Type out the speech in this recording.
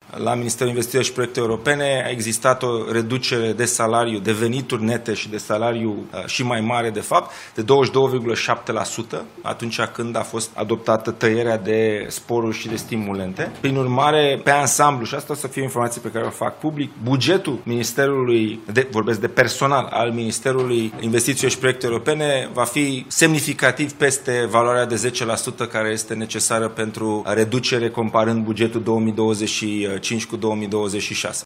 la Ministerul Investițiilor și Proiecte Europene a existat o reducere de salariu, de venituri nete și de salariu și mai mare, de fapt, de 22,7% atunci când a fost adoptată tăierea de sporuri și de stimulente. Prin urmare, pe ansamblu, și asta o să fie informații pe care o fac public, bugetul Ministerului, vorbesc de personal, al Ministerului Investițiilor și Proiecte Europene va fi semnificativ peste valoarea de 10% care este necesară pentru reducere comparând bugetul 2025 cu 2026.